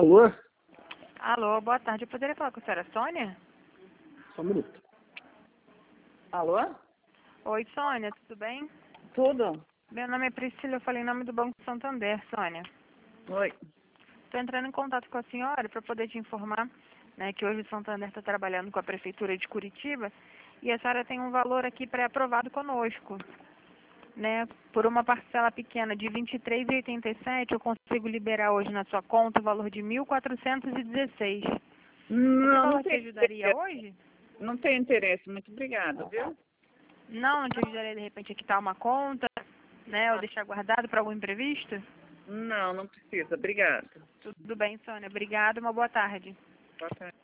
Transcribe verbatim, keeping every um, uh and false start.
Alô? Alô, boa tarde. Eu poderia falar com a senhora Sônia? Só um minuto. Alô? Oi, Sônia, tudo bem? Tudo? Meu nome é Priscila, eu falei em nome do Banco Santander, Sônia. Oi. Estou entrando em contato com a senhora para poder te informar, né, que hoje o Santander está trabalhando com a Prefeitura de Curitiba e a senhora tem um valor aqui pré-aprovado conosco. Né, por uma parcela pequena de vinte e três reais e oitenta e sete, eu consigo liberar hoje na sua conta o valor de mil quatrocentos e dezesseis. Esse Não, valor não te tem ajudaria interesse. hoje? Não tem interesse. Muito obrigada, viu? Não, não te ajudaria de repente a quitar uma conta, né, ou deixar guardado para algum imprevisto? Não, não precisa. Obrigada. Tudo bem, Sônia. Obrigada, uma boa tarde. Boa tarde.